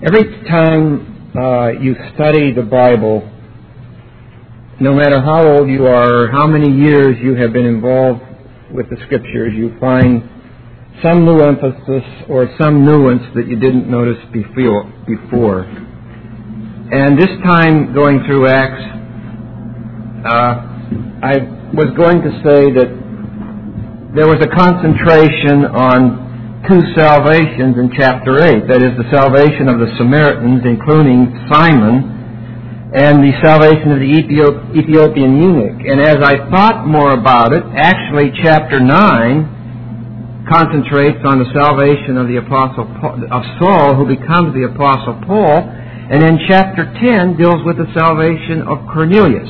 Every time you study the Bible, no matter how old you are or how many years you have been involved with the Scriptures, you find some new emphasis or some nuance that you didn't notice before. And this time, going through Acts, I was going to say that there was a concentration on two salvations in chapter 8. That is, the salvation of the Samaritans, including Simon, and the salvation of the Ethiopian eunuch. And as I thought more about it, actually chapter 9 concentrates on the salvation of the Apostle Paul, of Saul, who becomes the Apostle Paul, and then chapter 10 deals with the salvation of Cornelius.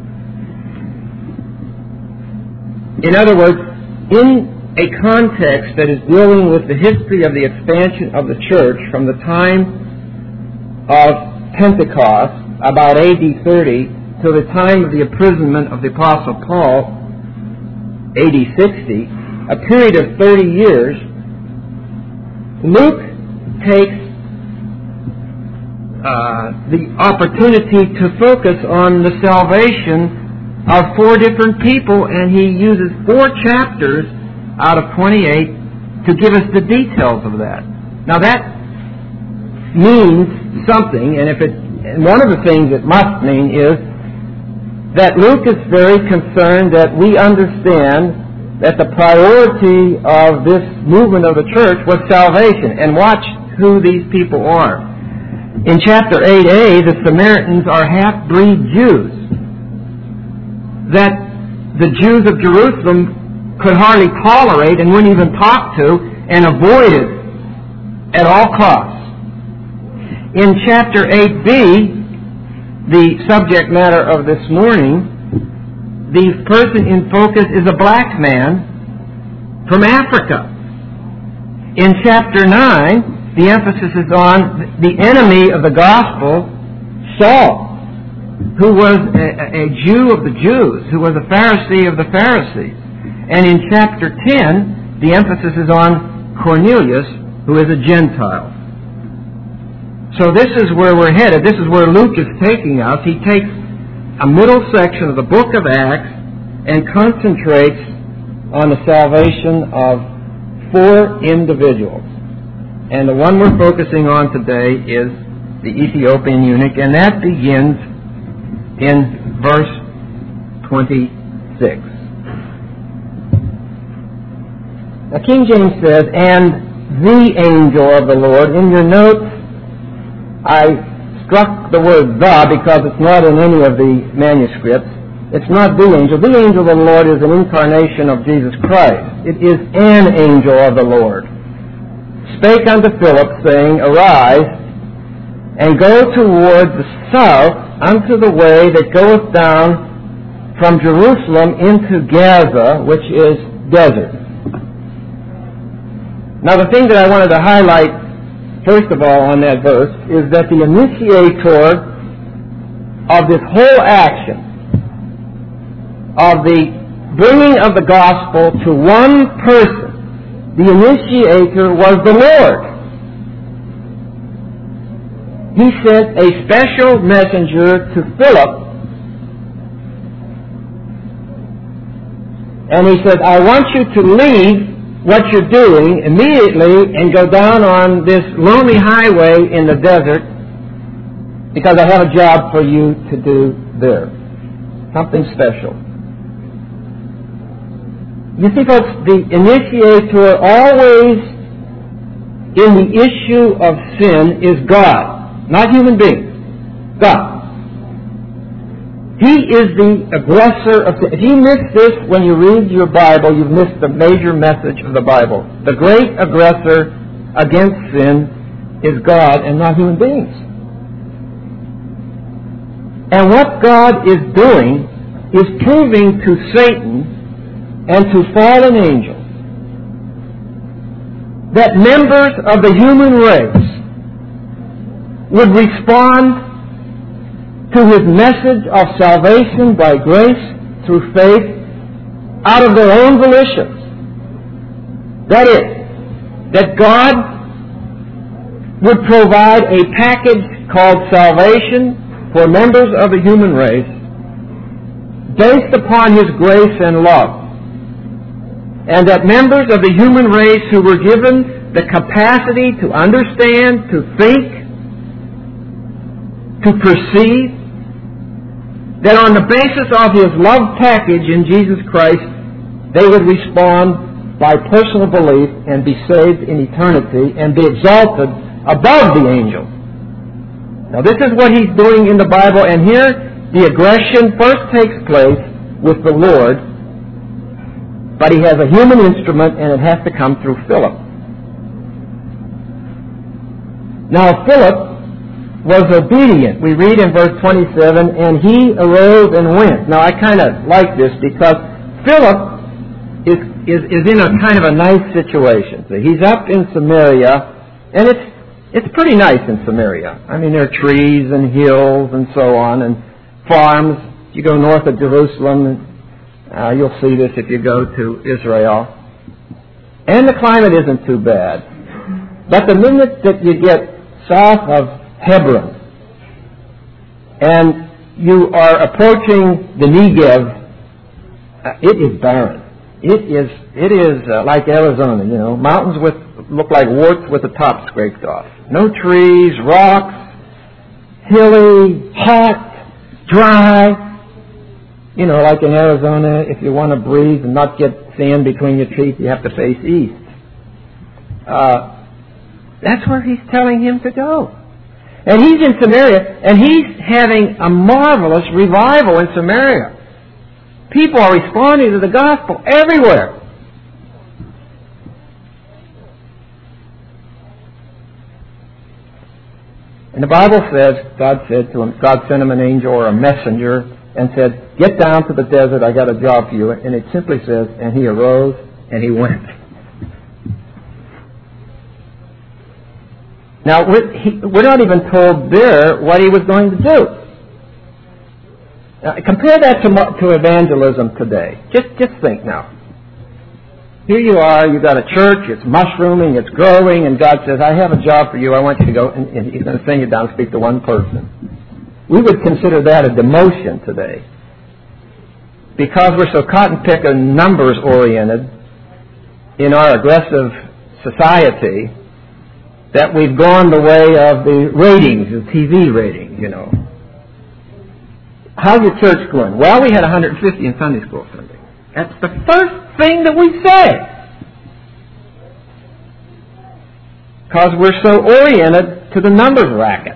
In other words, in a context that is dealing with the history of the expansion of the church from the time of Pentecost, about AD 30, to the time of the imprisonment of the Apostle Paul, AD 60, a period of 30 years, Luke takes the opportunity to focus on the salvation of four different people, and he uses 4 chapters out of 28 to give us the details of that. Now that means something, and one of the things it must mean is that Luke is very concerned that we understand that the priority of this movement of the church was salvation. And watch who these people are. In chapter 8a, the Samaritans are half-breed Jews that the Jews of Jerusalem could hardly tolerate and wouldn't even talk to and avoided at all costs. In chapter 8b, the subject matter of this morning, the person in focus is a black man from Africa. In chapter 9, the emphasis is on the enemy of the gospel, Saul, who was a Jew of the Jews, who was a Pharisee of the Pharisees. And in chapter 10, the emphasis is on Cornelius, who is a Gentile. So this is where we're headed. This is where Luke is taking us. He takes a middle section of the book of Acts and concentrates on the salvation of 4 individuals. And the one we're focusing on today is the Ethiopian eunuch, and that begins in verse 26. Now, King James says, "And the angel of the Lord." In your notes, I struck the word "the" because it's not in any of the manuscripts. It's not the angel. The angel of the Lord is an incarnation of Jesus Christ. It is an angel of the Lord. "Spake unto Philip, saying, Arise, and go toward the south unto the way that goeth down from Jerusalem into Gaza, which is desert." Now, the thing that I wanted to highlight, first of all, on that verse, is that the initiator of this whole action, of the bringing of the gospel to one person, the initiator was the Lord. He sent a special messenger to Philip, and he said, "I want you to leave what you're doing immediately and go down on this lonely highway in the desert, because I have a job for you to do there." Something special. You see, folks, the initiator always in the issue of sin is God, not human beings. God. He is the aggressor of sin. If you miss this when you read your Bible, you've missed the major message of the Bible. The great aggressor against sin is God and not human beings. And what God is doing is proving to Satan and to fallen angels that members of the human race would respond to his message of salvation by grace through faith out of their own volitions. That is, that God would provide a package called salvation for members of the human race based upon His grace and love. And that members of the human race who were given the capacity to understand, to think, to perceive, that on the basis of His love package in Jesus Christ, they would respond by personal belief and be saved in eternity and be exalted above the angels. Now this is what He's doing in the Bible, and here the aggression first takes place with the Lord, but He has a human instrument and it has to come through Philip. Now Philip was obedient. We read in verse 27, and he arose and went. Now I kind of like this because Philip is in a kind of a nice situation. So he's up in Samaria, and it's pretty nice in Samaria. I mean, there are trees and hills and so on, and farms. If you go north of Jerusalem, you'll see this if you go to Israel. And the climate isn't too bad. But the minute that you get south of Hebron, and you are approaching the Negev, it is barren. It is like Arizona, mountains look like warts with the top scraped off. No trees, rocks, hilly, hot, dry. Like in Arizona, if you want to breathe and not get sand between your teeth, you have to face east. That's where He's telling him to go. And he's in Samaria, and he's having a marvelous revival in Samaria. People are responding to the gospel everywhere. And the Bible says, God sent him an angel or a messenger and said, get down to the desert, I got a job for you. And it simply says, and he arose and he went. Now, we're not even told there what he was going to do. Now, compare that to evangelism today. Just think now. Here you are, you've got a church, it's mushrooming, it's growing, and God says, I have a job for you, I want you to go, and He's going to send you down and speak to one person. We would consider that a demotion today. Because we're so cotton-picker, numbers-oriented in our aggressive society, that we've gone the way of the ratings, the TV ratings, How's your church going? Well, we had 150 in Sunday school Sunday. That's the first thing that we say. Because we're so oriented to the numbers racket.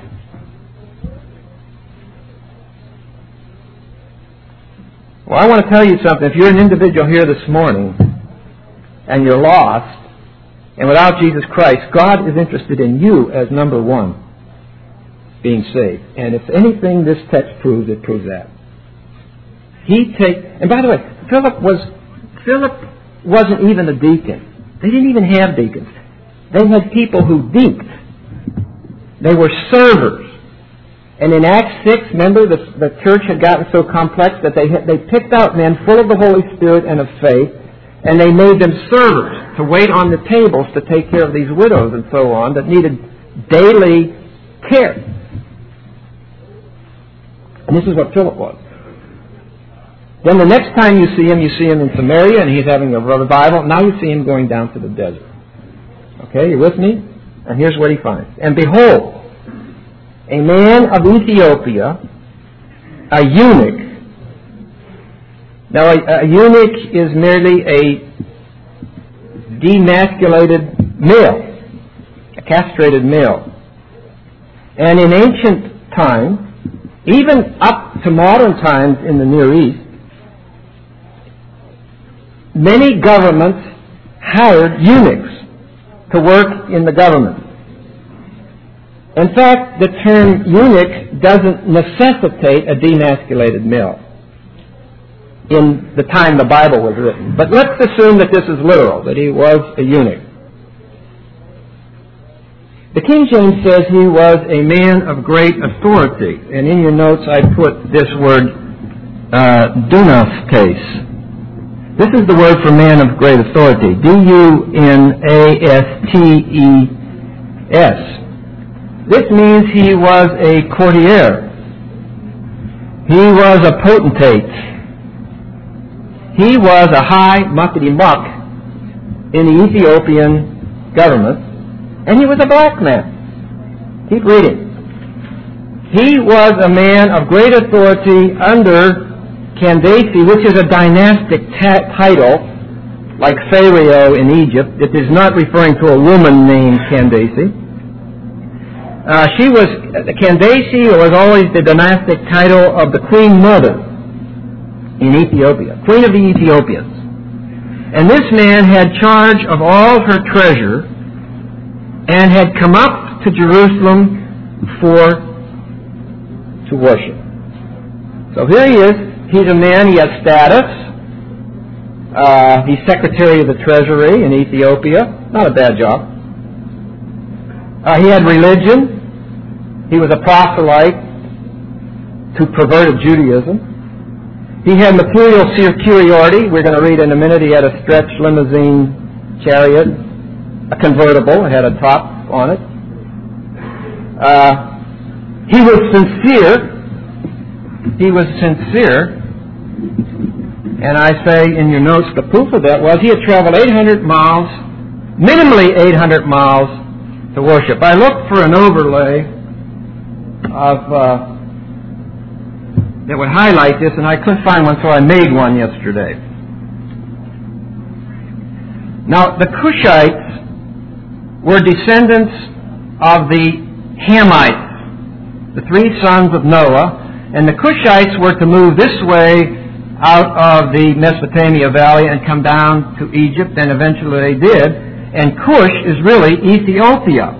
Well, I want to tell you something. If you're an individual here this morning and you're lost, and without Jesus Christ, God is interested in you as number one, being saved. And if anything this text proves, it proves that. And by the way, Philip wasn't even a deacon. They didn't even have deacons. They had people who deaced. They were servers. And in Acts 6, remember, the church had gotten so complex that they picked out men full of the Holy Spirit and of faith, and they made them servers to wait on the tables to take care of these widows and so on that needed daily care. And this is what Philip was. Then the next time you see him in Samaria, and he's having a revival. Now you see him going down to the desert. Okay, you with me? And here's what he finds. And behold, a man of Ethiopia, a eunuch. Now, a eunuch is merely a demasculated male, a castrated male. And in ancient times, even up to modern times in the Near East, many governments hired eunuchs to work in the government. In fact, the term eunuch doesn't necessitate a demasculated male in the time the Bible was written. But let's assume that this is literal, that he was a eunuch. The King James says he was a man of great authority. And in your notes I put this word, dunastes. This is the word for man of great authority. D-U-N-A-S-T-E-S. This means he was a courtier. He was a potentate. He was a high muckety-muck in the Ethiopian government, and he was a black man. Keep reading. He was a man of great authority under Candace, which is a dynastic title, like Pharaoh in Egypt. It is not referring to a woman named Candace. Candace was always the dynastic title of the Queen Mother in Ethiopia, Queen of the Ethiopians. And this man had charge of all her treasure and had come up to Jerusalem to worship. So here he is. He's a man, he has status. He's Secretary of the Treasury in Ethiopia. Not a bad job. He had religion. He was a proselyte to perverted Judaism. He had material superiority. We're going to read in a minute. He had a stretch limousine chariot, a convertible. It had a top on it. He was sincere. He was sincere. And I say in your notes, the proof of that was he had traveled 800 miles, minimally 800 miles to worship. I looked for an overlay that would highlight this, and I couldn't find one, so I made one yesterday. Now, the Cushites were descendants of the Hamites, the three sons of Noah, and the Cushites were to move this way out of the Mesopotamia Valley and come down to Egypt, and eventually they did. And Cush is really Ethiopia.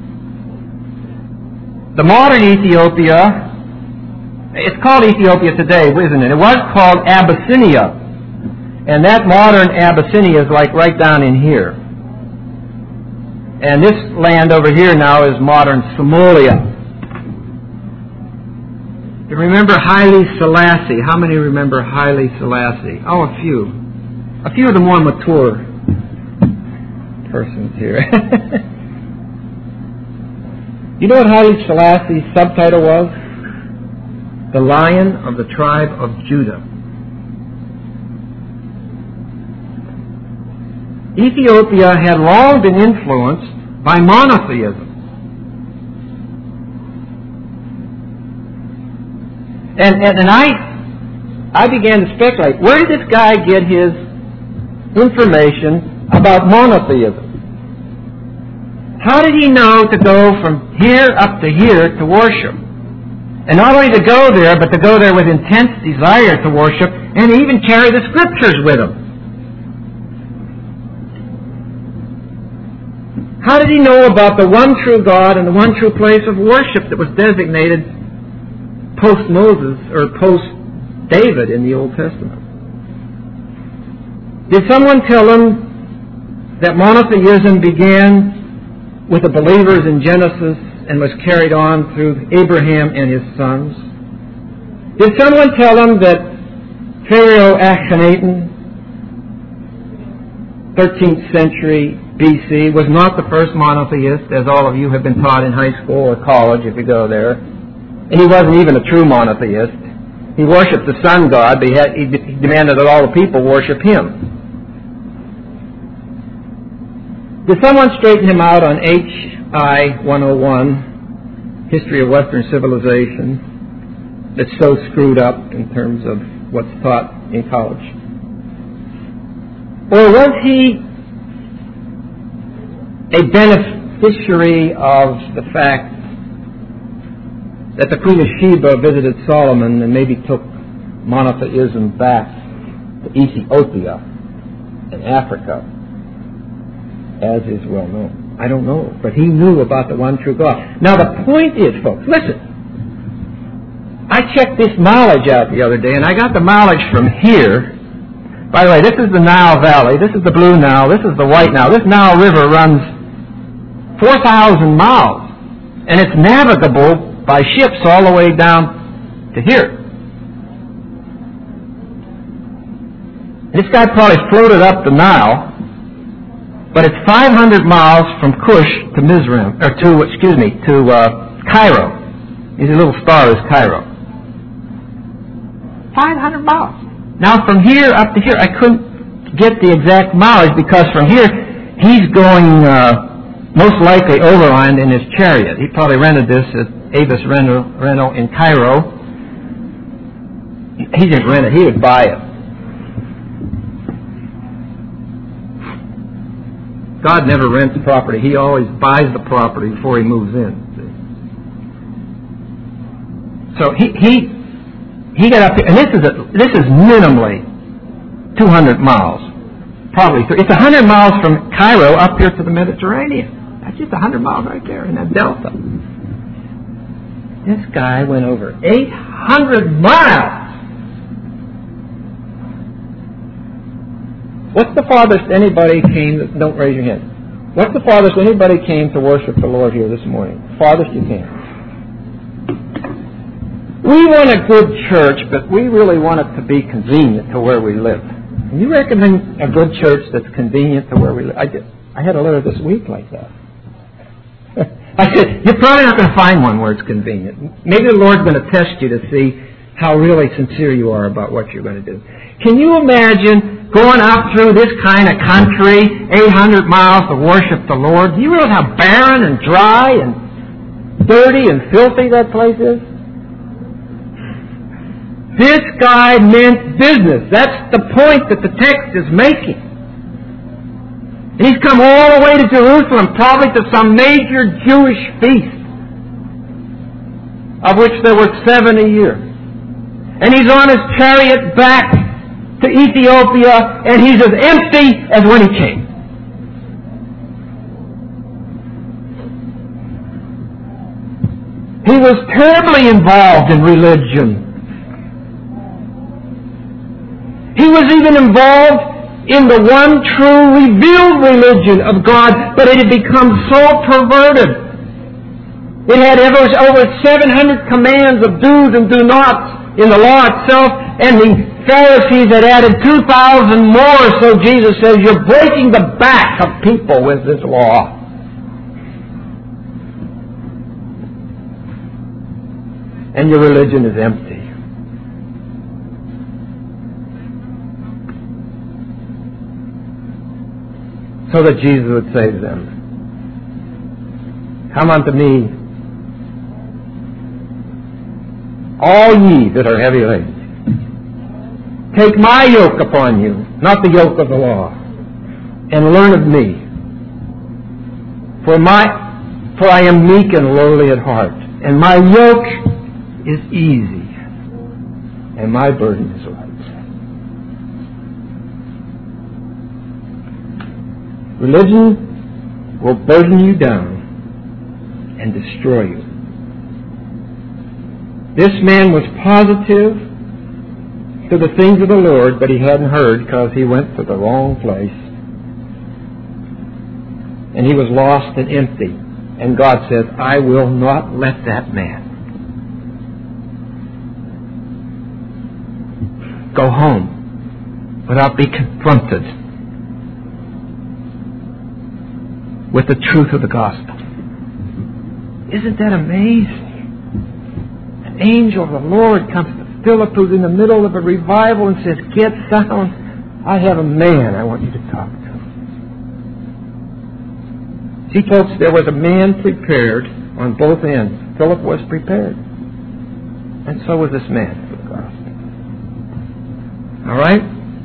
The modern Ethiopia, it's called Ethiopia today, isn't it? It was called Abyssinia. And that modern Abyssinia is like right down in here. And this land over here now is modern Somalia. You remember Haile Selassie? How many remember Haile Selassie? Oh, a few. A few of the more mature persons here. You know what Haile Selassie's subtitle was? The Lion of the Tribe of Judah. Ethiopia had long been influenced by monotheism. And I began to speculate, where did this guy get his information about monotheism? How did he know to go from here up to here to worship? And not only to go there, but to go there with intense desire to worship, and even carry the Scriptures with him. How did he know about the one true God and the one true place of worship that was designated post-Moses or post-David in the Old Testament? Did someone tell him that monotheism began with the believers in Genesis and was carried on through Abraham and his sons? Did someone tell him that Pharaoh Akhenaten, 13th century BC, was not the first monotheist, as all of you have been taught in high school or college if you go there? And he wasn't even a true monotheist. He worshipped the sun god, but he demanded that all the people worship him. Did someone straighten him out on HI 101, History of Western Civilization, that's so screwed up in terms of what's taught in college? Or was he a beneficiary of the fact that the Queen of Sheba visited Solomon and maybe took monotheism back to Ethiopia and Africa, as is well known? I don't know, but he knew about the one true God. Now the point is, folks, listen, I checked this mileage out the other day, and I got the mileage from here. By the way, this is the Nile Valley, this is the Blue Nile, this is the White Nile. This Nile River runs 4,000 miles, and it's navigable by ships all the way down to here. This guy probably floated up the Nile But it's 500 miles from Cush to Mizraim, or to Cairo. These little star is Cairo. 500 miles. Now from here up to here, I couldn't get the exact mileage because from here he's going most likely overland in his chariot. He probably rented this at Avis Rental in Cairo. He didn't rent it; he would buy it. God never rents property. He always buys the property before he moves in. So he got up here, and this is minimally 200 miles. Probably. It's 100 miles from Cairo up here to the Mediterranean. That's just 100 miles right there in that delta. This guy went over 800 miles. What's the farthest anybody came? Don't raise your hand. What's the farthest anybody came to worship the Lord here this morning? Farthest you came. We want a good church, but we really want it to be convenient to where we live. Can you recommend a good church that's convenient to where we live? I had a letter this week like that. I said, you're probably not going to find one where it's convenient. Maybe the Lord's going to test you to see how really sincere you are about what you're going to do. Can you imagine going out through this kind of country, 800 miles to worship the Lord? Do you realize how barren and dry and dirty and filthy that place is? This guy meant business. That's the point that the text is making. He's come all the way to Jerusalem, probably to some major Jewish feast, of which there were 7 a year. And he's on his chariot back to Ethiopia, and he's as empty as when he came. He was terribly involved in religion. He was even involved in the one true revealed religion of God, but it had become so perverted. It had over 700 commands of do's and do nots in the law itself, and the Pharisees had added 2,000 more, so Jesus says, you're breaking the back of people with this law. And your religion is empty. So that Jesus would say to them, come unto me, all ye that are heavy laden. Take my yoke upon you, not the yoke of the law, and learn of me. For I am meek and lowly at heart, and my yoke is easy, and my burden is light. Religion will burden you down and destroy you. This man was positive to the things of the Lord, but he hadn't heard because he went to the wrong place. And he was lost and empty. And God says, I will not let that man go home without being confronted with the truth of the gospel. Isn't that amazing? An angel of the Lord comes to Philip, who's in the middle of a revival, and says, get down. I have a man I want you to talk to. See, folks, there was a man prepared on both ends. Philip was prepared. And so was this man for the gospel. All right?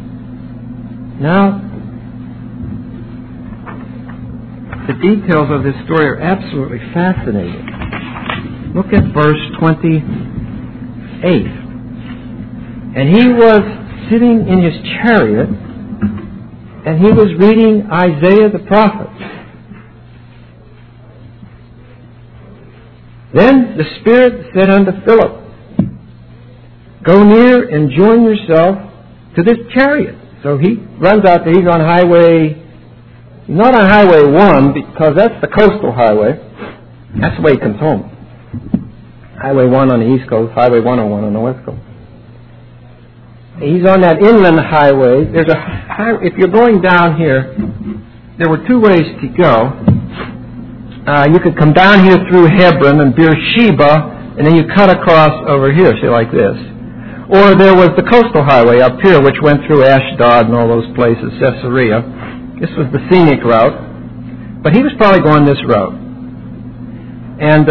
Now, the details of this story are absolutely fascinating. Look at verse 28. And he was sitting in his chariot, and he was reading Isaiah the prophet. Then the Spirit said unto Philip, go near and join yourself to this chariot. So he runs out there. He's on highway... Not on Highway 1, because that's the coastal highway. That's the way he comes home. Highway 1 on the East Coast, Highway 101 on the West Coast. He's on that inland highway. If you're going down here, there were two ways to go. You could come down here through Hebron and Beersheba, and then you cut across over here, say like this. Or there was the coastal highway up here, which went through Ashdod and all those places, Caesarea. This was the scenic route. But he was probably going this route. And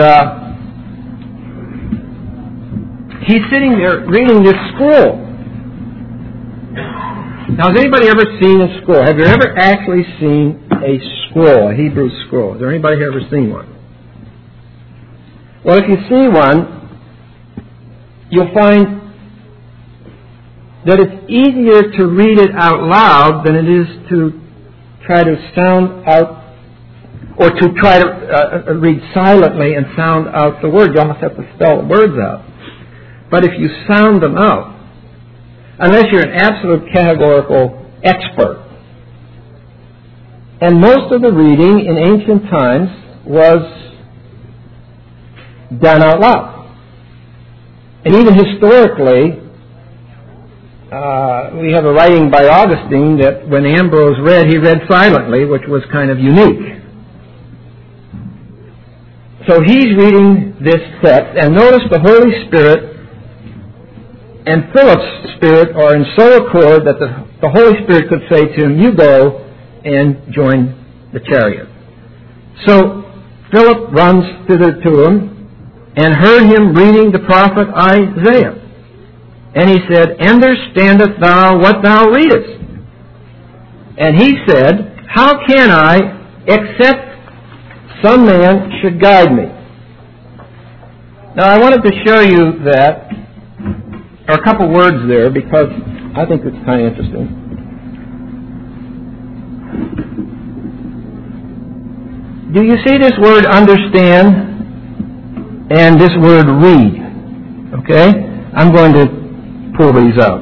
he's sitting there reading this scroll. Now, has anybody ever seen a scroll? Have you ever actually seen a scroll, a Hebrew scroll? Has there anybody ever seen one? Well, if you see one, you'll find that it's easier to read it out loud than it is to try to sound out, or to try to read silently and sound out the words. You almost have to spell the words out. But if you sound them out, unless you're an absolute categorical expert. And most of the reading in ancient times was done out loud. And even historically, we have a writing by Augustine that when Ambrose read, he read silently, which was kind of unique. So he's reading this text, and notice the Holy Spirit and Philip's spirit are in so accord that the Holy Spirit could say to him, you go and join the chariot. So Philip runs thither to him and heard him reading the prophet Isaiah. And he said, understandest thou what thou readest? And he said, how can I, except some man should guide me? Now I wanted to show you that. There are a couple words there because I think it's kind of interesting. Do you see this word understand and this word read? Okay? I'm going to pull these out.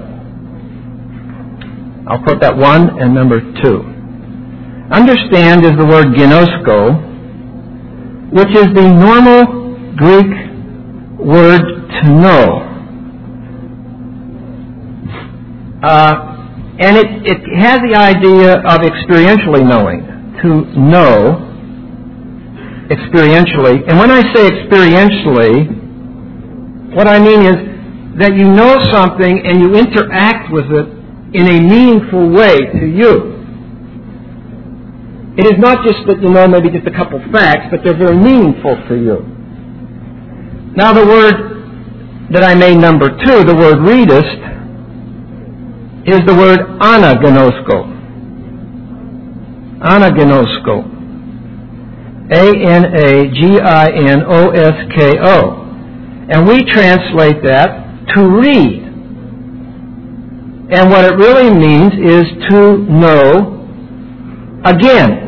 I'll put that one and number 2. Understand is the word ginosko, which is the normal Greek word to know. And it has the idea of experientially knowing, to know experientially. And when I say experientially, what I mean is that you know something and you interact with it in a meaningful way to you. It is not just that you know maybe just a couple facts, but they're very meaningful to you. Now the word that I made number 2, the word readest, is the word anaginosko. Anaginosko. A-N-A-G-I-N-O-S-K-O. And we translate that to read. And what it really means is to know again.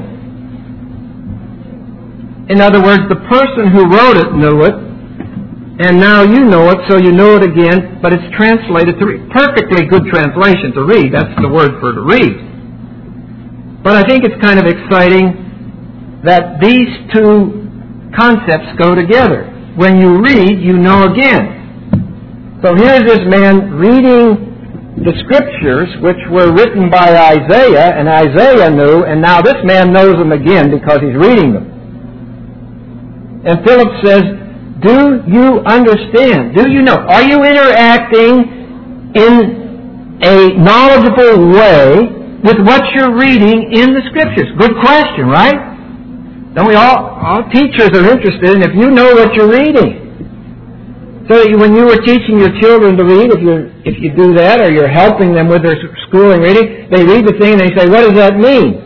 In other words, the person who wrote it knew it, and now you know it, so you know it again, but it's translated to read. Perfectly good translation to read. That's the word for to read. But I think it's kind of exciting that these two concepts go together. When you read, you know again. So here's this man reading the Scriptures, which were written by Isaiah, and Isaiah knew, and now this man knows them again because he's reading them. And Philip says, do you understand? Do you know? Are you interacting in a knowledgeable way with what you're reading in the Scriptures? Good question, right? Don't we all teachers are interested in if you know what you're reading. So when you were teaching your children to read, if you do that, or you're helping them with their schooling reading, they read the thing and they say, what does that mean?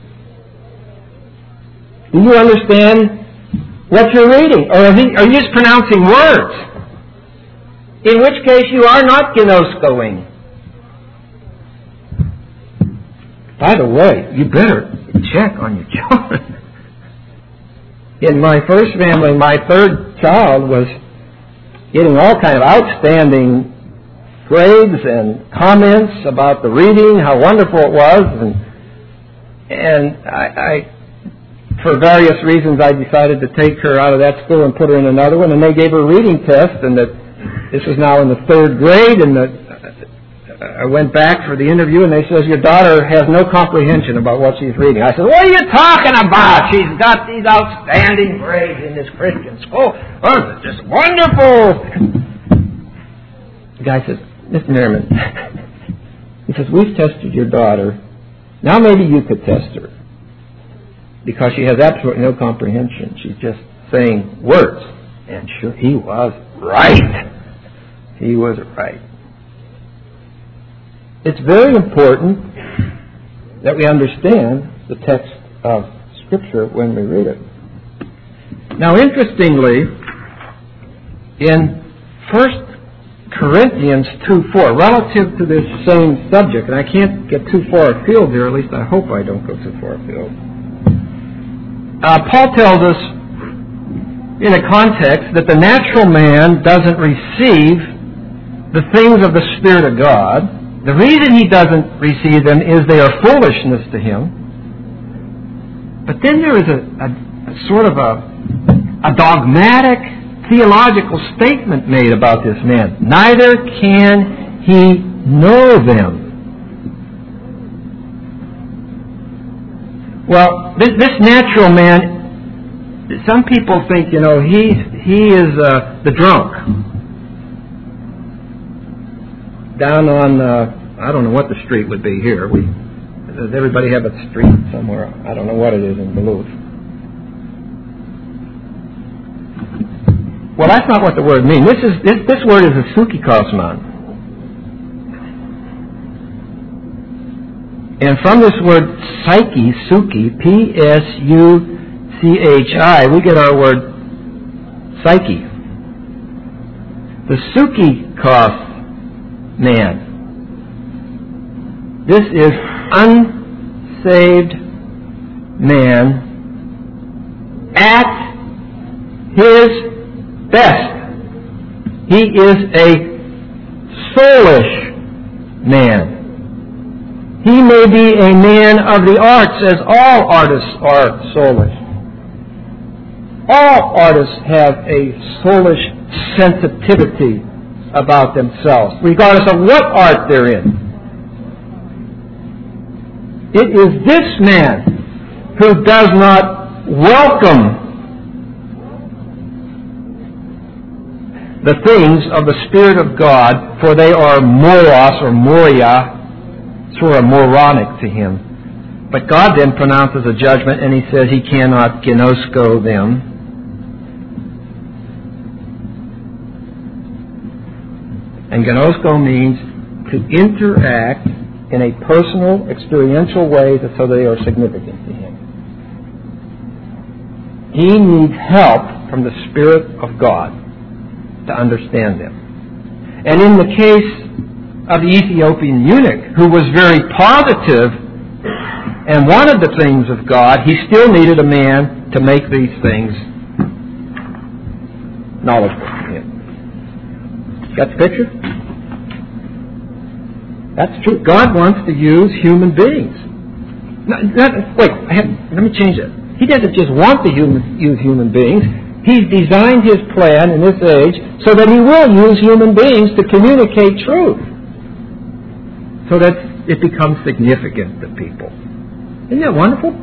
Do you understand what you're reading? Or are you just pronouncing words? In which case you are not ginoskoing. By the way, you better check on your children. In my first family, my third child was getting all kind of outstanding grades and comments about the reading, how wonderful it was, and I for various reasons, I decided to take her out of that school and put her in another one, and they gave her a reading test, and that this is now in the 3rd grade, and I went back for the interview, and they says, your daughter has no comprehension about what she's reading. I said, what are you talking about? She's got these outstanding grades in this Christian school. Oh, it's just wonderful. The guy says, Mr. Merriman, he says, we've tested your daughter. Now maybe you could test her. Because she has absolutely no comprehension. She's just saying words. And sure, he was right. He was right. It's very important that we understand the text of Scripture when we read it. Now, interestingly, in 1 Corinthians 2:4, relative to this same subject, and I can't get too far afield here, at least I hope I don't go too far afield. Paul tells us in a context that the natural man doesn't receive the things of the Spirit of God. The reason he doesn't receive them is they are foolishness to him. But then there is a sort of a dogmatic theological statement made about this man. Neither can he know them. Well, this natural man, some people think, he is the drunk. Down on, I don't know what the street would be here. Does everybody have a street somewhere? I don't know what it is in Duluth. Well, that's not what the word means. This word is a sukikosman. And from this word psyche, suki, P-S-U-C-H-I, we get our word psyche. The sukikos man. This is unsaved man at his best. He is a soulish man. He may be a man of the arts, as all artists are soulish. All artists have a soulish sensitivity about themselves, regardless of what art they're in. It is this man who does not welcome the things of the Spirit of God, for they are moros or moria, sort of moronic to him. But God then pronounces a judgment, and he says he cannot gnosko them. And gnosko means to interact in a personal, experiential way so they are significant to him. He needs help from the Spirit of God to understand them. And in the case of the Ethiopian eunuch, who was very positive and wanted the things of God, he still needed a man to make these things knowledgeable to him. Got the picture? That's true. God wants to use human beings. Let me change it. He doesn't just want to use human beings. He's designed his plan in this age so that he will use human beings to communicate truth, so that it becomes significant to people. Isn't that wonderful?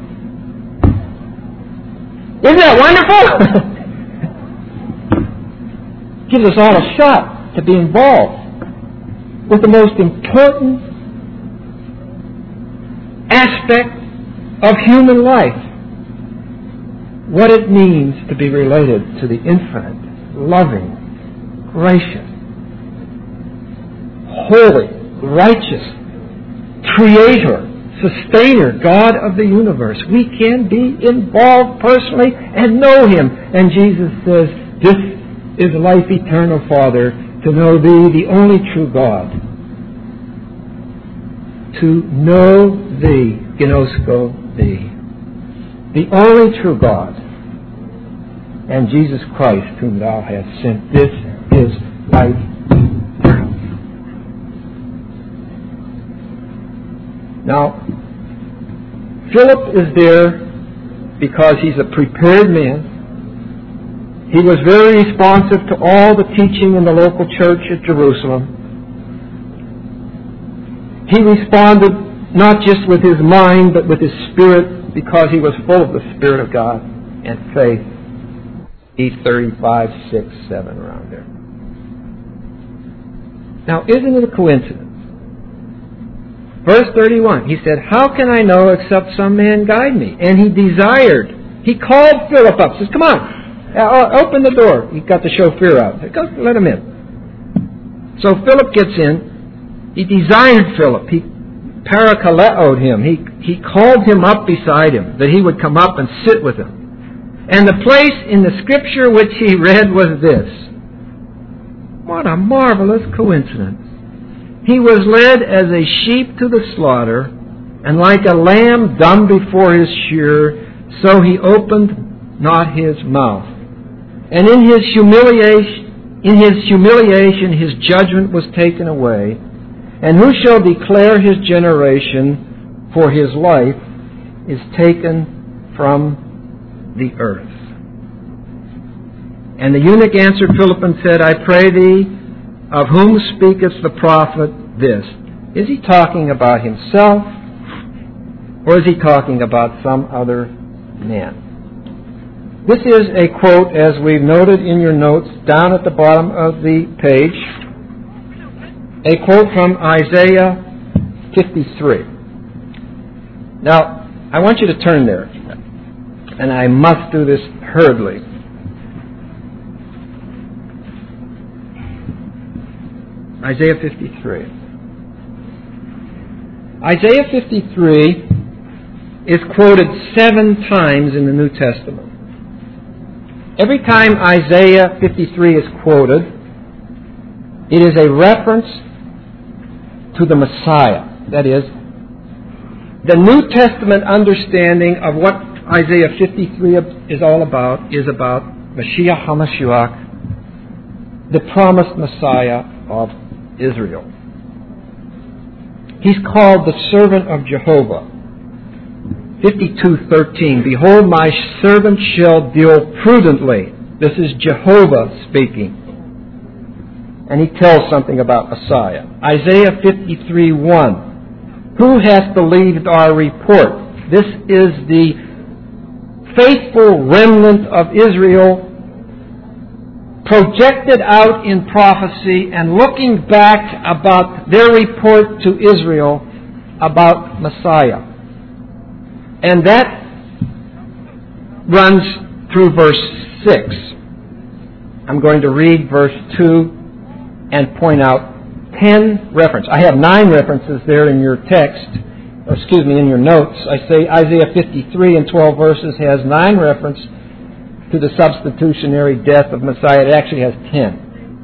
Isn't that wonderful? Gives us all a shot to be involved with the most important aspect of human life. What it means to be related to the infinite, loving, gracious, holy, righteous, creator, sustainer, God of the universe. We can be involved personally and know him. And Jesus says, this is life eternal, Father, to know thee, the only true God. To know thee, gnosko thee, the only true God, and Jesus Christ, whom thou hast sent. This is life eternal. Now, Philip is there because he's a prepared man. He was very responsive to all the teaching in the local church at Jerusalem. He responded not just with his mind, but with his spirit, because he was full of the Spirit of God and faith. E35, 6, 7, around there. Now, isn't it a coincidence? Verse 31, he said, "How can I know except some man guide me?" And he desired. He called Philip up. Says, "Come on, open the door." He got the chauffeur out. Said, "Go, let him in." So Philip gets in. He desired Philip. He parakaleoed him. He called him up beside him, that he would come up and sit with him. And the place in the Scripture which he read was this. What a marvelous coincidence. He was led as a sheep to the slaughter, and like a lamb dumb before his shearer, so he opened not his mouth. And in his humiliation his judgment was taken away. And who shall declare his generation? For his life is taken from the earth. And the eunuch answered Philip and said, "I pray thee, of whom speaketh the prophet this?" Is he talking about himself, or is he talking about some other man? This is a quote, as we've noted in your notes, down at the bottom of the page, a quote from Isaiah 53. Now, I want you to turn there, and I must do this hurriedly. Isaiah 53. Isaiah 53 is quoted 7 times in the New Testament. Every time Isaiah 53 is quoted, it is a reference to the Messiah. That is, the New Testament understanding of what Isaiah 53 is all about is about Mashiach HaMashiach, the promised Messiah of Israel. He's called the servant of Jehovah. 52:13, "Behold, my servant shall deal prudently." This is Jehovah speaking. And he tells something about Messiah. Isaiah 53:1, "Who hath believed our report?" This is the faithful remnant of Israel projected out in prophecy and looking back about their report to Israel about Messiah. And that runs through verse 6. I'm going to read verse 2 and point out 10 references. I have 9 references there in your text, in your notes. I say Isaiah 53 in 12 verses has 9 references to the substitutionary death of Messiah. It actually has 10.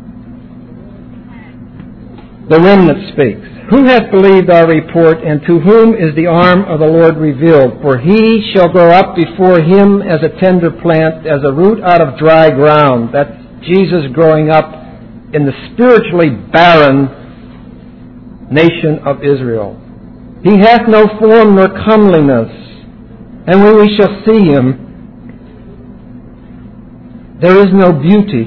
The remnant speaks. "Who hath believed our report, and to whom is the arm of the Lord revealed? For he shall grow up before him as a tender plant, as a root out of dry ground." That's Jesus growing up in the spiritually barren nation of Israel. "He hath no form nor comeliness, and when we shall see him, there is no beauty."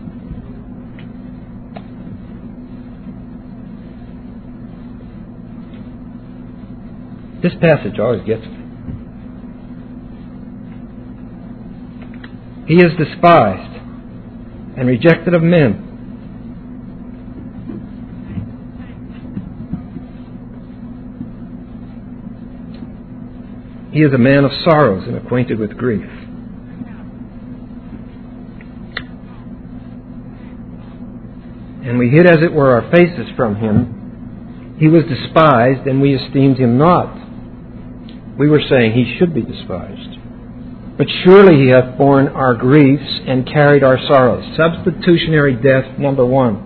This passage always gets me. "He is despised and rejected of men." "He is a man of sorrows and acquainted with grief." "And we hid as it were our faces from him. He was despised, and we esteemed him not." We were saying he should be despised. "But surely he hath borne our griefs and carried our sorrows." Substitutionary death, number 1.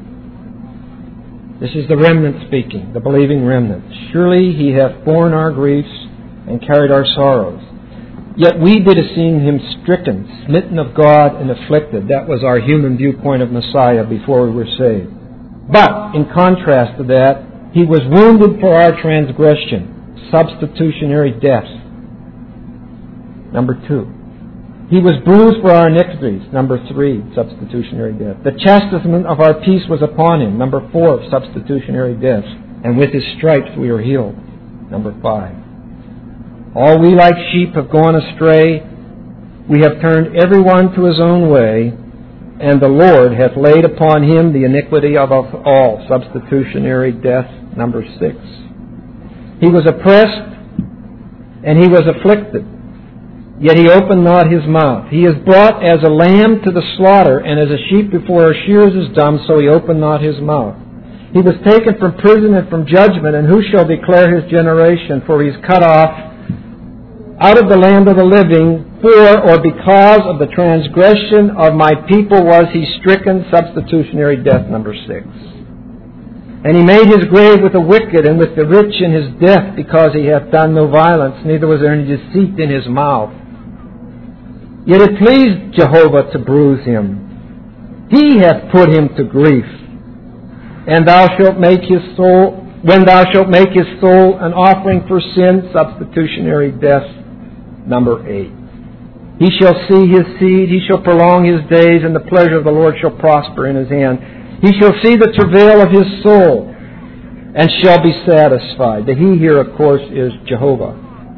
This is the remnant speaking, the believing remnant. "Surely he hath borne our griefs and carried our sorrows. Yet we did esteem him stricken, smitten of God, and afflicted." That was our human viewpoint of Messiah before we were saved. But, in contrast to that, "He was wounded for our transgression." Substitutionary death. Number 2. "He was bruised for our iniquities." Number 3, substitutionary death. "The chastisement of our peace was upon him." Number 4, substitutionary death. and with His stripes we are healed. Number 5. All we like sheep have gone astray. We have turned every one to his own way, and the Lord hath laid upon Him the iniquity of us all. Substitutionary death. Number 6. He was oppressed, and He was afflicted, yet He opened not His mouth. He is brought as a lamb to the slaughter, and as a sheep before her shearers is dumb, so He opened not His mouth. He was taken from prison and from judgment, and who shall declare His generation? For He is cut off out of the land of the living, for or because of the transgression of my people was He stricken. Substitutionary death. Number 6. And He made His grave with the wicked and with the rich in His death, because He hath done no violence, neither was there any deceit in His mouth. Yet it pleased Jehovah to bruise Him. He hath put Him to grief. And thou shalt make His soul, when thou shalt make His soul an offering for sin. Substitutionary death. Number 8. He shall see His seed, He shall prolong His days, and the pleasure of the Lord shall prosper in His hand. He shall see the travail of His soul, and shall be satisfied. The He here, of course, is Jehovah.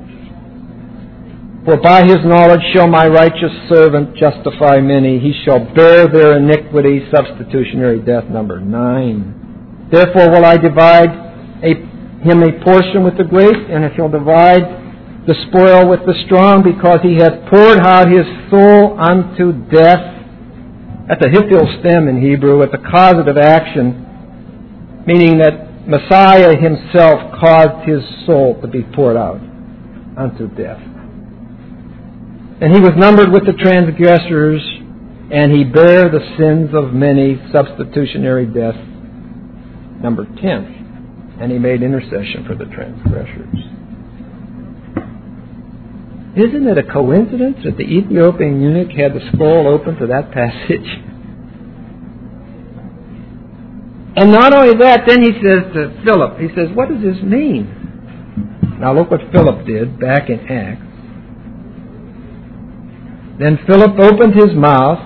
For by His knowledge shall my righteous servant justify many. He shall bear their iniquity. Substitutionary death. Number 9. Therefore will I divide him a portion with the great, and He'll divide the spoil with the strong, because he hath poured out his soul unto death. That's a hifil stem in Hebrew. It's a causative action, meaning that Messiah Himself caused His soul to be poured out unto death. And He was numbered with the transgressors, and He bare the sins of many. Substitutionary death. Number 10. And He made intercession for the transgressors. Isn't it a coincidence that the Ethiopian eunuch had the scroll open to that passage? And not only that, then he says to Philip, he says, what does this mean? Now look what Philip did back in Acts. Then Philip opened his mouth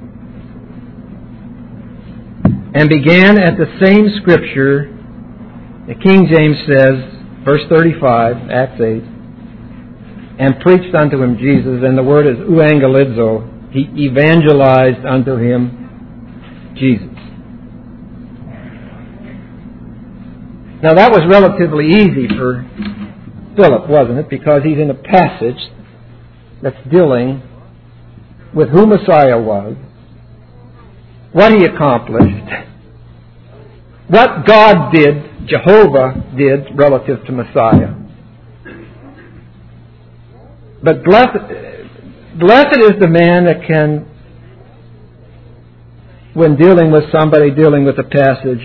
and began at the same scripture. The King James says, verse 35, Acts 8, and preached unto him Jesus, and the word is euangelizo. He evangelized unto him Jesus. Now that was relatively easy for Philip, wasn't it? Because he's in a passage that's dealing with who Messiah was, what He accomplished, what God did, Jehovah did relative to Messiah. But blessed is the man that can, when dealing with somebody, dealing with a passage,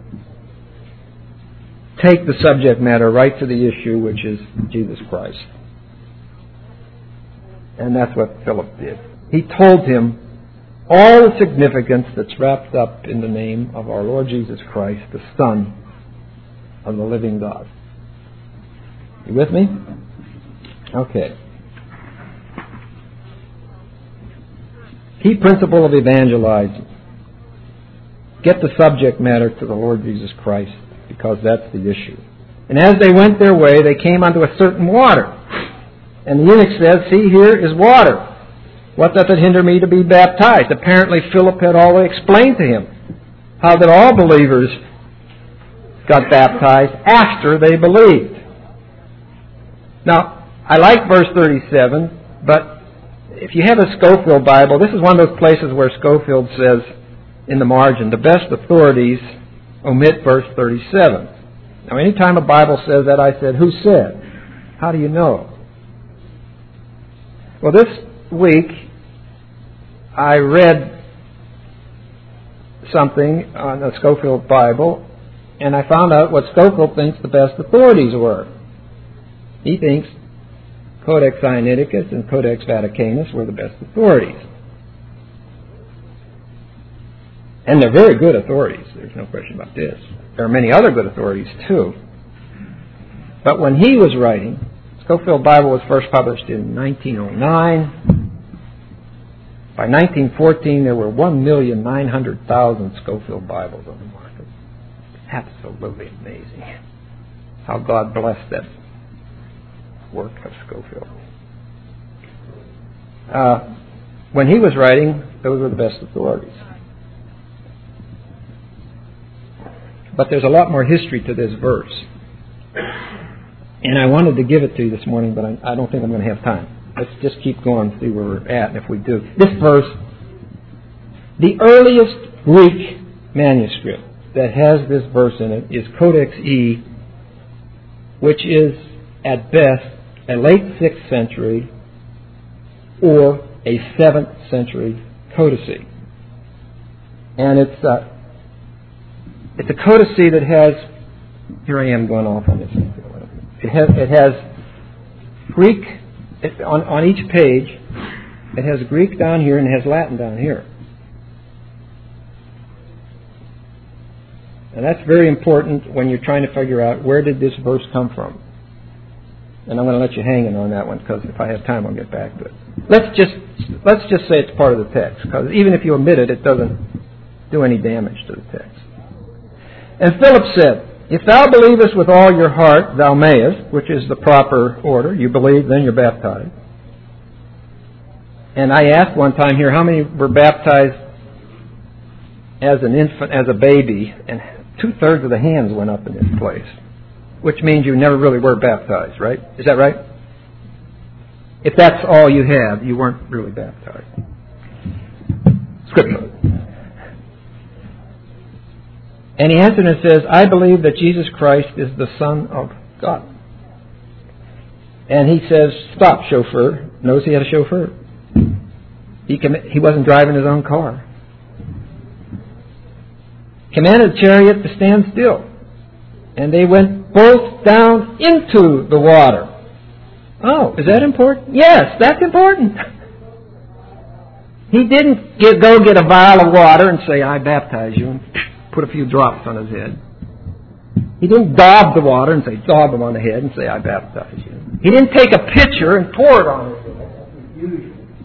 take the subject matter right to the issue, which is Jesus Christ. And that's what Philip did. He told him all the significance that's wrapped up in the name of our Lord Jesus Christ, the Son of the living God. You with me? Okay. Key principle of evangelizing. Get the subject matter to the Lord Jesus Christ, because that's the issue. And as they went their way, they came unto a certain water. And the eunuch said, see, here is water. What doth it hinder me to be baptized? Apparently Philip had already explained to him how that all believers got baptized after they believed. Now, I like verse 37, but if you have a Scofield Bible, this is one of those places where Scofield says in the margin, the best authorities omit verse 37. Now, anytime a Bible says that, I said, who said? How do you know? Well, this week, I read something on the Scofield Bible, and I found out what Scofield thinks the best authorities were. He thinks Codex Sinaiticus and Codex Vaticanus were the best authorities. And they're very good authorities. There's no question about this. There are many other good authorities too. But when he was writing, Scofield Bible was first published in 1909. By 1914, there were 1,900,000 Scofield Bibles on the market. absolutely amazing how God blessed that work of Scofield. When he was writing, those were the best authorities. But there's a lot more history to this verse. And I wanted to give it to you this morning, but I don't think I'm going to have time. Let's just keep going and see where we're at. And if we do, this verse, the earliest Greek manuscript that has this verse in it is Codex E, which is at best a late 6th century or a 7th century codice. And it's a codice that has, here I am going off on this. It has Greek on each page. It has Greek down here and it has Latin down here. And that's very important when you're trying to figure out where did this verse come from. And I'm going to let you hang in on that one because if I have time I'll get back to it. Let's just say it's part of the text, because even if you omit it, it doesn't do any damage to the text. And Philip said, "If thou believest with all your heart, thou mayest," which is the proper order. You believe, then you're baptized. And I asked one time here, how many were baptized as an infant, as a baby? And 2/3 of the hands went up in this place, which means you never really were baptized, right? Is that right? If that's all you have, you weren't really baptized. Scripturally. And he answered and says, "I believe that Jesus Christ is the Son of God." And he says, "Stop, chauffeur." Notice he had a chauffeur. He wasn't driving his own car. Commanded the chariot to stand still. And they went both down into the water. Oh, is that important? Yes, that's important. He didn't go get a vial of water and say, "I baptize you," and put a few drops on his head. He didn't daub the water and say, daub him on the head and say, "I baptize you." He didn't take a pitcher and pour it on his head.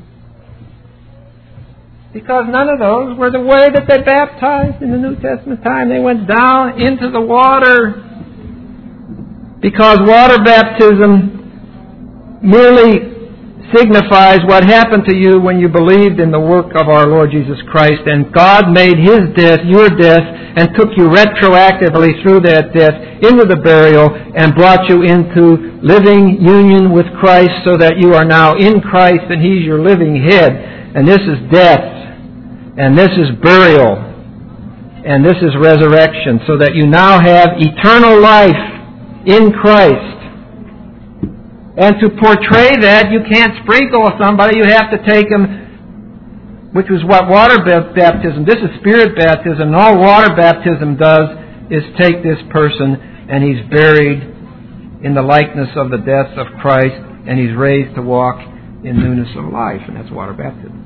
Because none of those were the way that they baptized in the New Testament time. They went down into the water. Because water baptism merely signifies what happened to you when you believed in the work of our Lord Jesus Christ, and God made His death your death and took you retroactively through that death into the burial and brought you into living union with Christ, so that you are now in Christ and He's your living head. And this is death, and this is burial, and this is resurrection, so that you now have eternal life in Christ. And to portray that, you can't sprinkle somebody. You have to take them, which was what water baptism, this is spirit baptism. And all water baptism does is take this person and he's buried in the likeness of the death of Christ, and he's raised to walk in newness of life. And that's water baptism.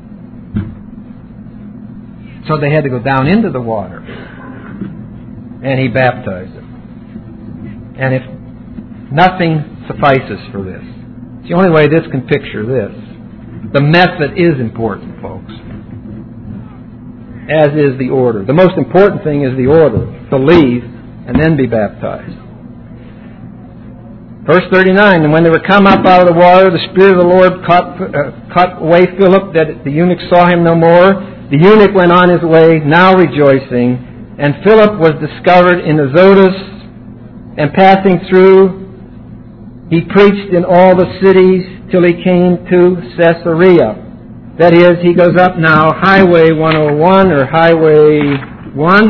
So they had to go down into the water. And he baptized them. And if nothing suffices for this. It's the only way this can picture this. The method is important, folks. As is the order. The most important thing is the order. Believe and then be baptized. Verse 39, "And when they were come up out of the water, the Spirit of the Lord caught away Philip, that the eunuch saw him no more. The eunuch went on his way, now rejoicing. And Philip was discovered in Azotus, and passing through, he preached in all the cities till he came to Caesarea." That is, he goes up now Highway 101 or Highway 1,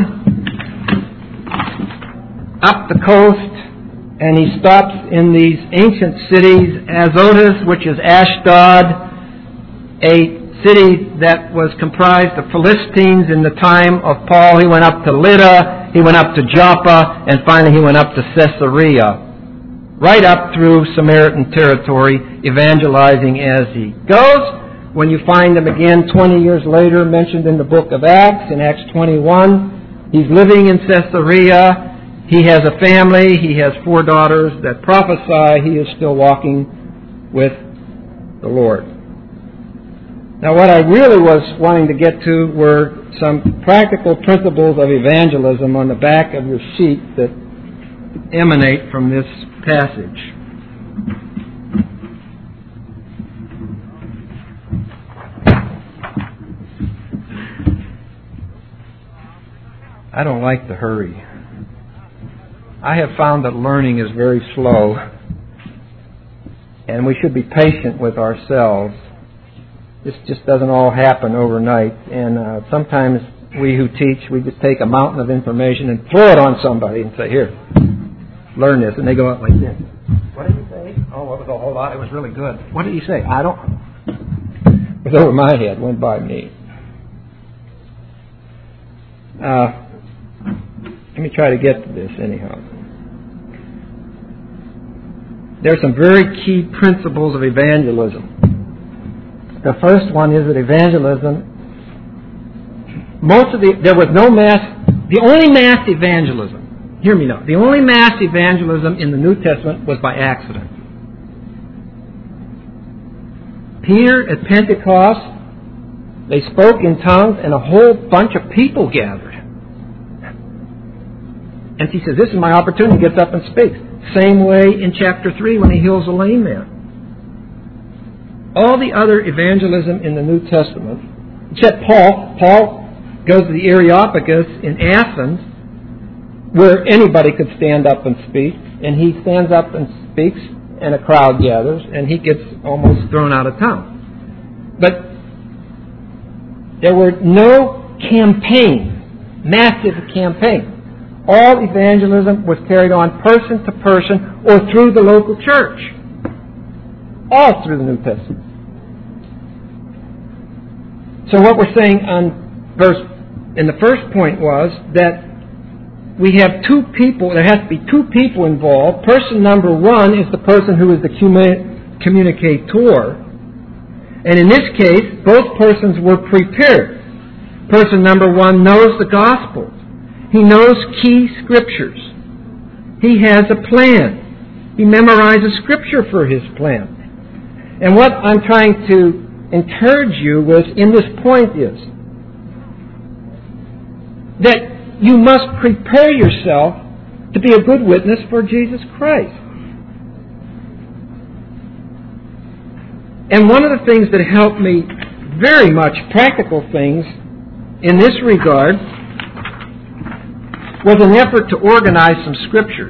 up the coast, and he stops in these ancient cities. Azotus, which is Ashdod, a city that was comprised of Philistines in the time of Paul. He went up to Lydda, he went up to Joppa, and finally he went up to Caesarea. Right up through Samaritan territory, evangelizing as he goes. When you find him again 20 years later, mentioned in the book of Acts, in Acts 21, he's living in Caesarea. He has a family. He has 4 daughters that prophesy. He is still walking with the Lord. Now, what I really was wanting to get to were some practical principles of evangelism on the back of your sheet that emanate from this passage. I don't like to hurry. I have found that learning is very slow, and we should be patient with ourselves. This just doesn't all happen overnight, and sometimes we who teach, we just take a mountain of information and throw it on somebody and say, here, learn this, and they go out like this. What did you say? Oh, it was a whole lot. It was really good. What did you say? I don't know. It was over my head, went by me. Let me try to get to this anyhow. There are some very key principles of evangelism. The first one is that evangelism, the only mass evangelism, hear me now, the only mass evangelism in the New Testament was by accident. Peter at Pentecost, they spoke in tongues and a whole bunch of people gathered. And he says, this is my opportunity, gets up and speaks. Same way in chapter 3 when he heals a lame man. All the other evangelism in the New Testament, except Paul goes to the Areopagus in Athens, where anybody could stand up and speak, and he stands up and speaks, and a crowd gathers, and he gets almost thrown out of town. But there were no massive campaigns. All evangelism was carried on person to person or through the local church. All through the New Testament. So what we're saying in the first point was that we have two people, there has to be two people involved. Person number one is the person who is the communicator. And in this case, both persons were prepared. Person number one knows the gospel. He knows key scriptures. He has a plan. He memorizes scripture for his plan. And what I'm trying to encourage you with in this point is that you must prepare yourself to be a good witness for Jesus Christ. And one of the things that helped me very much, practical things in this regard, was an effort to organize some scriptures.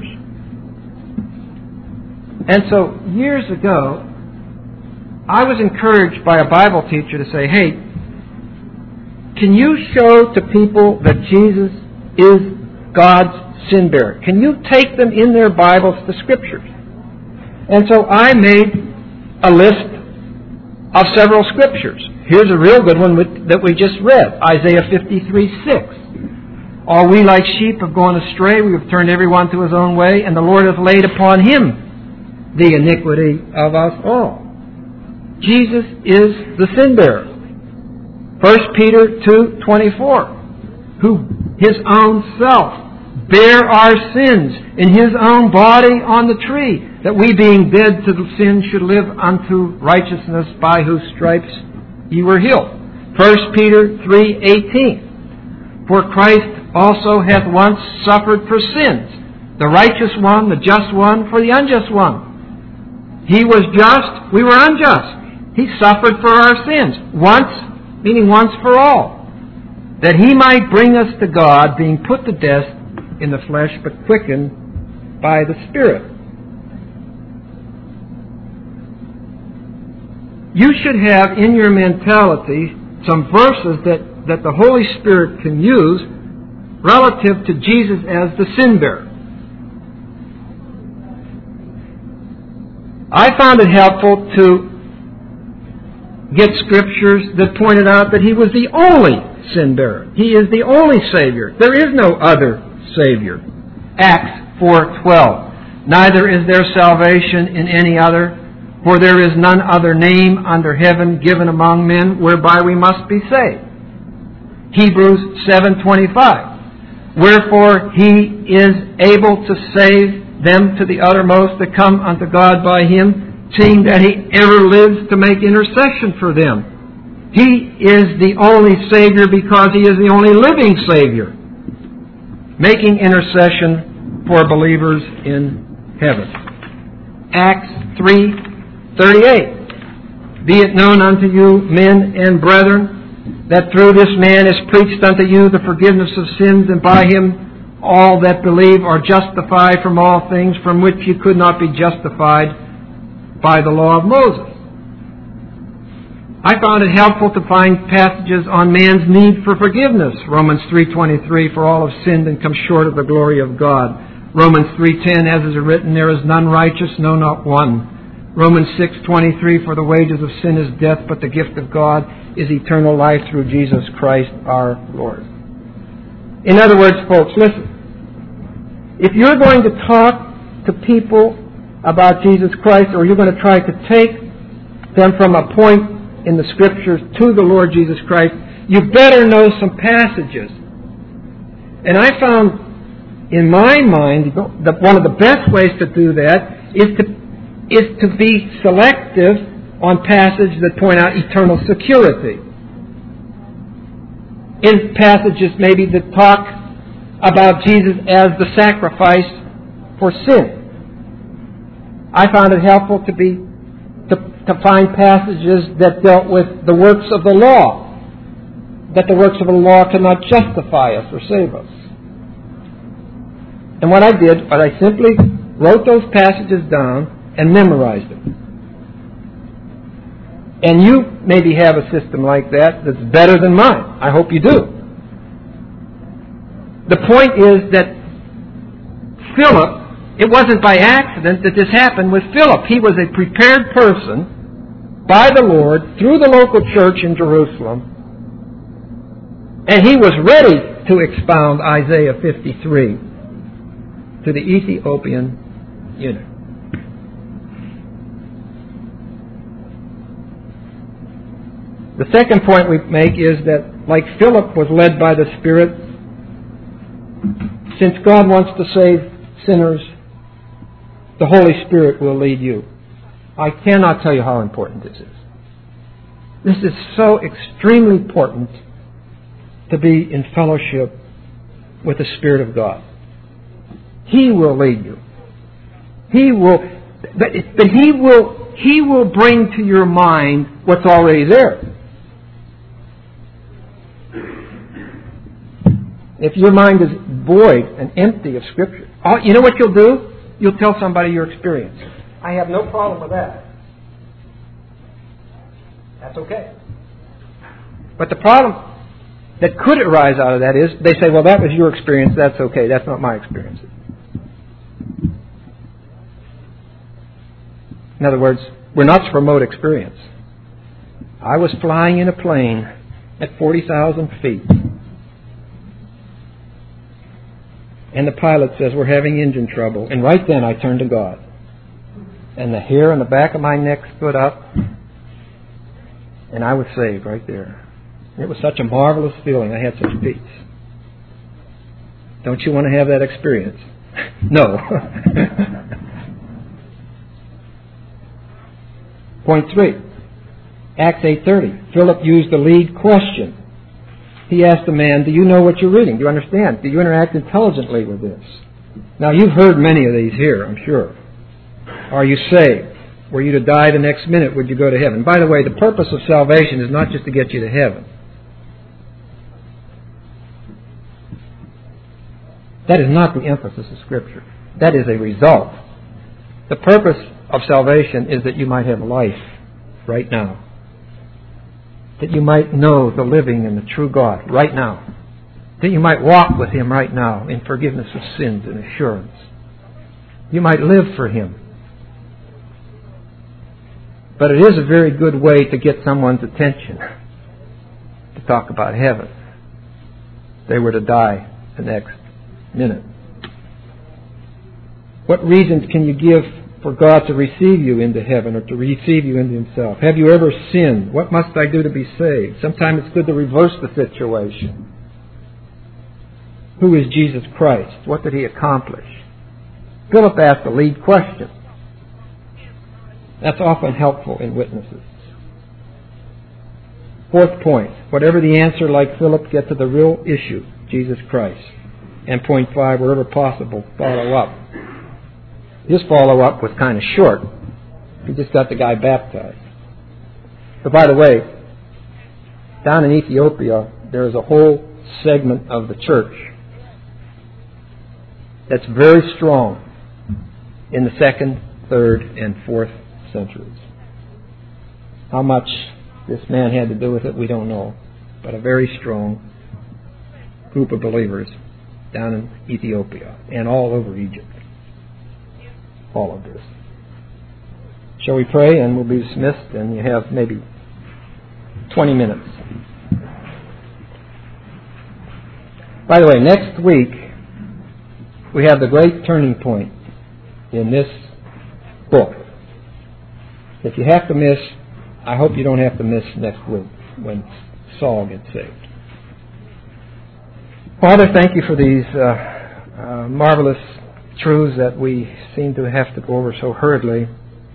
And so, years ago, I was encouraged by a Bible teacher to say, hey, can you show to people that Jesus is God's sin bearer? Can you take them in their Bibles, the scriptures? And so I made a list of several scriptures. Here's a real good one that we just read, Isaiah 53:6. All we like sheep have gone astray, we have turned everyone to his own way, and the Lord hath laid upon him the iniquity of us all. Jesus is the sin bearer. 1 Peter 2:24, who his own self bare our sins in his own body on the tree, that we being dead to the sin should live unto righteousness, by whose stripes ye were healed. 1 Peter 3:18, for Christ also hath once suffered for sins, the righteous one, the just one, for the unjust one. He was just, we were unjust. He suffered for our sins, once, meaning once for all, that he might bring us to God, being put to death in the flesh, but quickened by the Spirit. You should have in your mentality some verses that the Holy Spirit can use relative to Jesus as the sin bearer. I found it helpful to get scriptures that pointed out that he was the only sin bearer. He is the only Savior. There is no other Savior. Acts 4:12. Neither is there salvation in any other, for there is none other name under heaven given among men whereby we must be saved. Hebrews 7:25. Wherefore he is able to save them to the uttermost that come unto God by him, seeing that he ever lives to make intercession for them. He is the only Savior because He is the only living Savior, making intercession for believers in heaven. Acts 3:38. Be it known unto you, men and brethren, that through this man is preached unto you the forgiveness of sins, and by Him all that believe are justified from all things from which you could not be justified by the law of Moses. I found it helpful to find passages on man's need for forgiveness. Romans 3:23, for all have sinned and come short of the glory of God. Romans 3:10, as is written, there is none righteous, no, not one. Romans 6:23, for the wages of sin is death, but the gift of God is eternal life through Jesus Christ our Lord. In other words, folks, listen. If you're going to talk to people about Jesus Christ, or you're going to try to take them from a point in the Scriptures to the Lord Jesus Christ, you better know some passages. And I found, in my mind, that one of the best ways to do that is to be selective on passages that point out eternal security. In passages maybe that talk about Jesus as the sacrifice for sin. I found it helpful to find passages that dealt with the works of the law, that the works of the law cannot justify us or save us. And what I did was I simply wrote those passages down and memorized them. And you maybe have a system like that that's better than mine. I hope you do. The point is that Philip, it wasn't by accident that this happened with Philip. He was a prepared person by the Lord through the local church in Jerusalem, and he was ready to expound Isaiah 53 to the Ethiopian eunuch. The second point we make is that, like Philip was led by the Spirit, since God wants to save sinners, the Holy Spirit will lead you. I cannot tell you how important this is. This is so extremely important to be in fellowship with the Spirit of God. He will lead you. He will, but He will bring to your mind what's already there. If your mind is void and empty of Scripture, you know what you'll do? You'll tell somebody your experience. I have no problem with that. That's okay. But the problem that could arise out of that is, they say, well, that was your experience, that's okay, that's not my experience. In other words, we're not to promote experience. I was flying in a plane at 40,000 feet. And the pilot says, we're having engine trouble. And right then I turned to God. And the hair on the back of my neck stood up. And I was saved right there. It was such a marvelous feeling. I had such peace. Don't you want to have that experience? No. Point 3. Acts 8:30. Philip used the lead question. He asked the man, do you know what you're reading? Do you understand? Do you interact intelligently with this? Now, you've heard many of these here, I'm sure. Are you saved? Were you to die the next minute, would you go to heaven? By the way, the purpose of salvation is not just to get you to heaven. That is not the emphasis of Scripture. That is a result. The purpose of salvation is that you might have life right now. That you might know the living and the true God right now. That you might walk with Him right now in forgiveness of sins and assurance. You might live for Him. But it is a very good way to get someone's attention to talk about heaven. They were to die the next minute. What reasons can you give for God to receive you into heaven or to receive you into Himself? Have you ever sinned? What must I do to be saved? Sometimes it's good to reverse the situation. Who is Jesus Christ? What did He accomplish? Philip asked the lead question. That's often helpful in witnesses. Fourth point, whatever the answer, like Philip, get to the real issue, Jesus Christ. And point 5, wherever possible, follow up. His follow-up was kind of short. He just got the guy baptized. But by the way, down in Ethiopia, there is a whole segment of the church that's very strong in the 2nd, 3rd, and 4th centuries. How much this man had to do with it, we don't know. But a very strong group of believers down in Ethiopia and all over Egypt. All of this. Shall we pray and we'll be dismissed, and you have maybe 20 minutes. By the way, next week we have the great turning point in this book. If you have to miss, I hope you don't have to miss next week when Saul gets saved. Father, thank you for these marvelous truths that we seem to have to go over so hurriedly.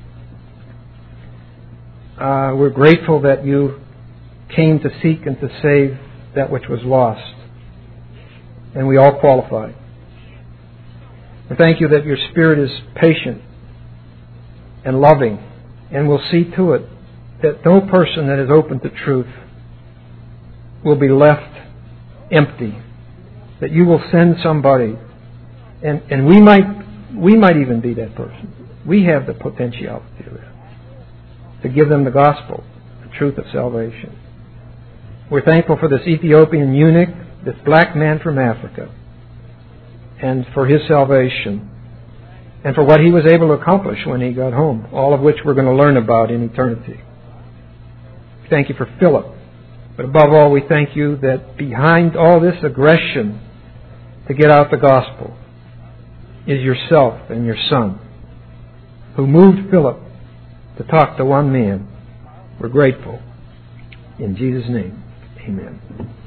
We're grateful that you came to seek and to save that which was lost. And we all qualify. And thank you that your Spirit is patient and loving and will see to it that no person that is open to truth will be left empty. That you will send somebody, and we might even be that person. We have the potentiality of that, to give them the gospel, the truth of salvation. We're thankful for this Ethiopian eunuch, this black man from Africa, and for his salvation, and for what he was able to accomplish when he got home, all of which we're going to learn about in eternity. Thank you for Philip. But above all, we thank you that behind all this aggression to get out the gospel is yourself and your Son, who moved Philip to talk to one man. We're grateful. In Jesus' name, amen.